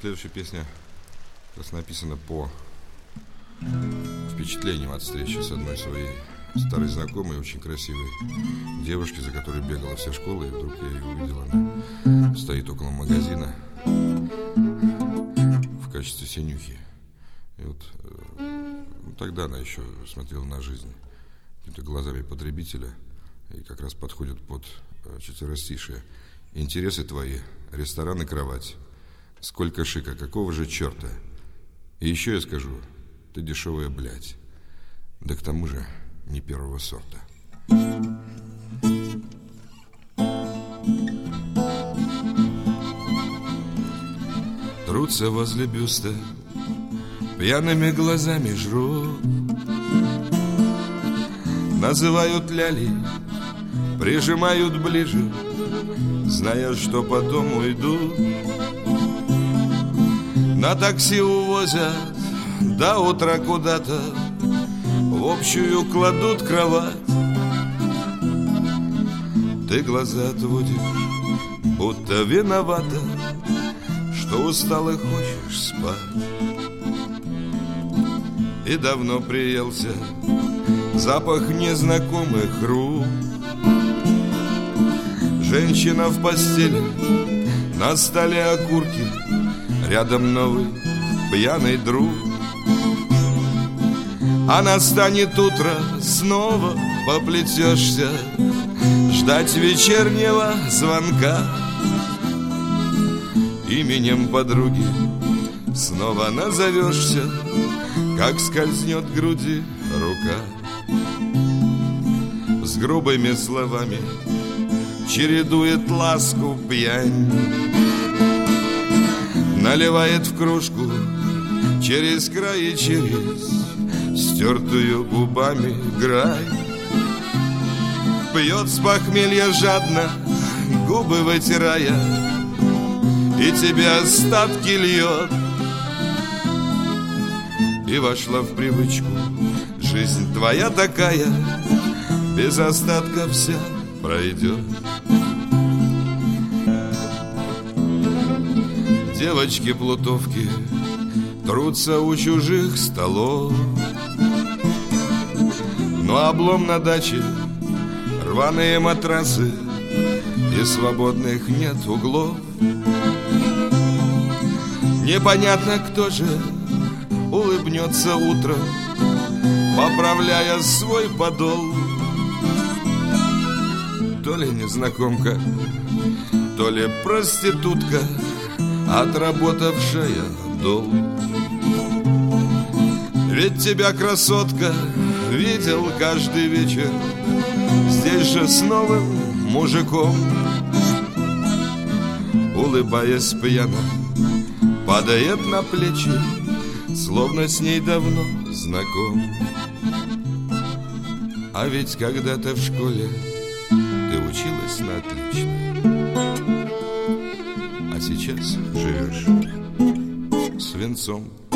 Следующая песня как раз написана по впечатлениям от встречи с одной своей старой знакомой, очень красивой девушки, за которой бегала вся школа, и вдруг я ее увидел, она стоит около магазина в качестве синюхи. И вот тогда она еще смотрела на жизнь какими-то глазами потребителя и как раз подходит под четверостишие. Интересы твои, ресторан и кровать. Сколько шика, какого же черта? И еще я скажу, ты дешевая блядь. Да к тому же не первого сорта. Трутся возле бюста, пьяными глазами жрут, называют ляли, прижимают ближе, зная, что потом уйдут. На такси увозят до утра куда-то, в общую кладут кровать. Ты глаза отводишь, будто виновата, что устал и хочешь спать. И давно приелся запах незнакомых рук. Женщина в постели, на столе окурки, рядом новый пьяный друг. А настанет утро, снова поплетешься ждать вечернего звонка. Именем подруги снова назовешься, как скользнет к груди рука. С грубыми словами чередует ласку пьянь, наливает в кружку через край и через стертую губами грань. Пьет с похмелья жадно, губы вытирая, и тебе остатки льет. И вошла в привычку жизнь твоя такая, без остатка вся пройдет. Девочки-плутовки трутся у чужих столов, но облом на даче, рваные матрасы, и свободных нет углов. Непонятно, кто же улыбнется утром, поправляя свой подол. То ли незнакомка, то ли проститутка, отработавшая долг. Ведь тебя, красотка, видел каждый вечер здесь же с новым мужиком. Улыбаясь пьяно, падает на плечи, словно с ней давно знаком. А ведь когда-то в школе ты училась на отлично, а сейчас живешь свинцом.